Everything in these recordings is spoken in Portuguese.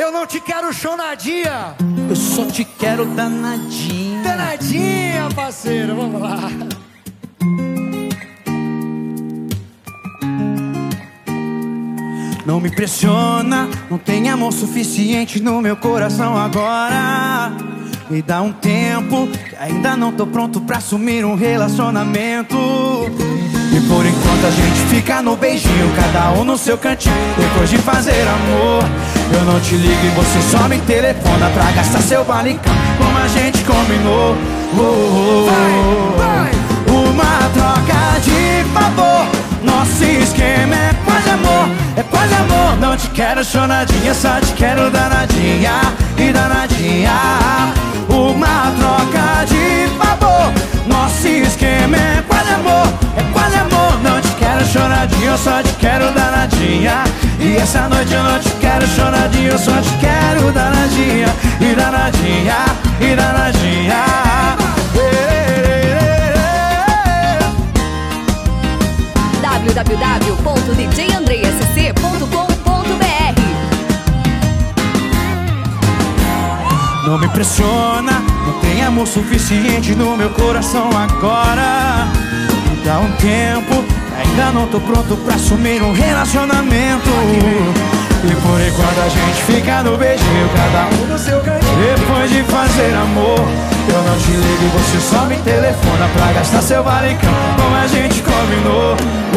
Eu não te quero chonadinha, eu só te quero danadinha. Danadinha, parceiro, vamos lá. Não me pressiona, não tem amor suficiente no meu coração agora. Me dá um tempo, que ainda não tô pronto pra assumir um relacionamento. E por enquanto a gente fica no beijinho, cada um no seu cantinho. Depois de fazer amor, eu não te ligo e você só me telefona pra gastar seu balicão, como a gente combinou. Vai. Uma troca de favor, nosso esquema é quase amor, é quase amor. Não te quero chonadinha, só te quero danadinha e danadinha. Uma troca de favor, nosso esquema é quase amor, é quase amor. Não te quero choradinha, eu só te quero danadinha. E essa noite eu não te quero choradinha, eu só te quero danadinha e danadinha e danadinha. www.djandreasc.com.br. Não me pressiona, não tem amor suficiente no meu coração agora. Me dá um tempo, ainda não tô pronto pra assumir um relacionamento. E por enquanto a gente fica no beijinho, cada um no seu cantinho. Depois de fazer amor, eu não te ligo e você só me telefona pra gastar seu valicão, como a gente combinou.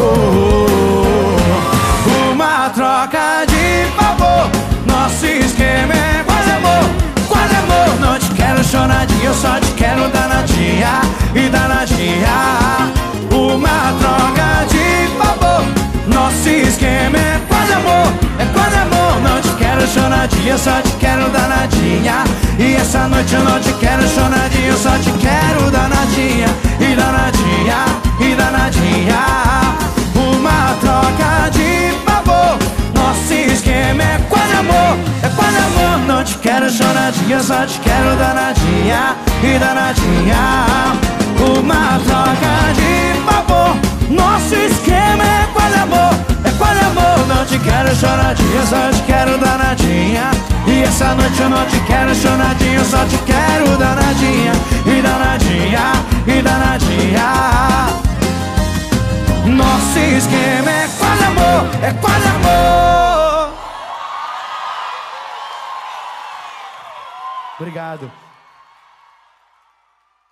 Uma troca de favor, nosso esquema é quase amor, quase amor. Não te quero choradinha, eu só te quero danadinha e danadinha. Uma troca de favor, nosso esquema é quase amor, é quase amor. Não te quero choradinha, eu só te quero danadinha. E essa noite eu não te quero chonadinha, eu só te quero danadinha e danadinha e danadinha. Uma troca de favor, nosso esquema é quase amor, é quase amor. Não te quero chonadinha, eu só te quero danadinha e danadinha. Uma troca de favor, nosso esquema é quase amor, é quase amor. Não te quero choradinha, eu só te quero danadinha. E essa noite eu não te quero chonadinha, eu só te quero danadinha e danadinha e danadinha. Nosso esquema é quase amor, é quase amor. Obrigado.